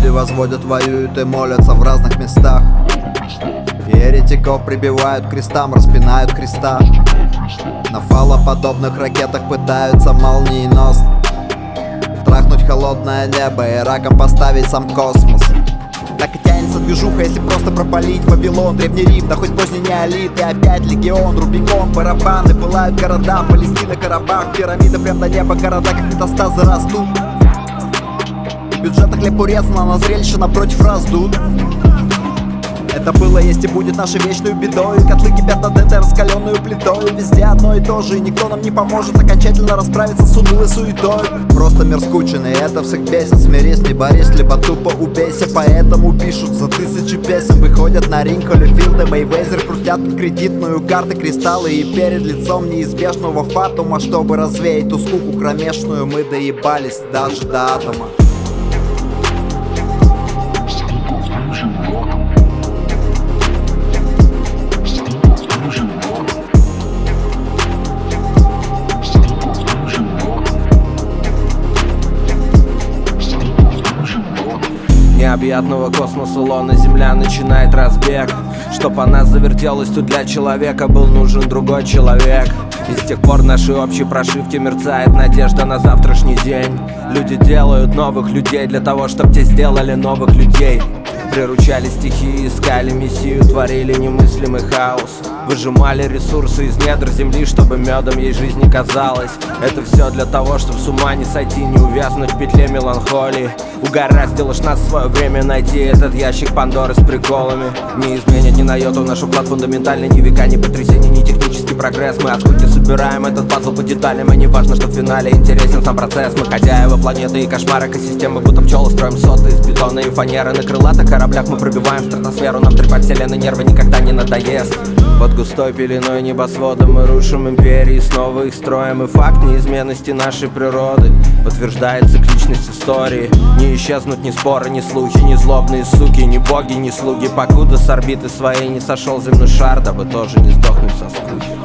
Люди возводят, воюют и молятся в разных местах. Еретиков прибивают к крестам, распинают креста. На фалоподобных ракетах пытаются молниеносно трахнуть холодное небо и раком поставить сам космос. Так и тянется движуха, если просто пропалить Вавилон, Древний Рим, да хоть поздний неолит. И опять легион, Рубикон, барабаны, пылают города, Палестина, Карабах, пирамиды прям до неба, города как метастазы растут. В бюджетах хлеб урезано, на зрелище напротив раздут. Это было, есть и будет нашей вечной бедой. Котлы кипят над этой раскаленной плитой. Везде одно и то же, и никто нам не поможет окончательно расправиться с унылой суетой. Просто мир скучен, и это всех бесит. Смирись, не борись, либо тупо убейся. Поэтому пишут за 1000 песен. Выходят на ринг Холлифилд и Мейвезер, хрустят под кредитную карты кристаллы. И перед лицом неизбежного фатума, чтобы развеять ту скуку кромешную, мы доебались даже до атома. Необъятного космоса лона Земля начинает разбег. Чтоб она завертелась, тут для человека был нужен другой человек. И с тех пор в нашей общей прошивке мерцает надежда на завтрашний день. Люди делают новых людей для того, чтоб те сделали новых людей. Приручали стихии, искали мессию, творили немыслимый хаос. Выжимали ресурсы из недр земли, чтобы медом ей жизнь не казалась. Это все для того, чтобы с ума не сойти, не увязнуть в петле меланхолии. Угораздило ж нас в свое время найти этот ящик Пандоры с приколами. Не изменит ни на йоту наш уклад фундаментальный, ни века, ни потрясений, ни технический прогресс. Мы от скуки собираем этот пазл по деталям, и не важно, что в финале интересен сам процесс. Мы хозяева планеты и кошмар экосистемы, будто пчелы строим соты из бетона и фанеры. На крылатых кораблях мы пробиваем стратосферу, нам трепать вселенной нервы никогда не надоест. Под густой пеленой небосвода мы рушим империи, снова их строим. И факт неизменности нашей природы подтверждает цикличность истории. Не исчезнут ни споры, ни слухи, ни злобные суки, ни боги, ни слуги, покуда с орбиты своей не сошел земной шар, дабы тоже не сдохнуть со скуки.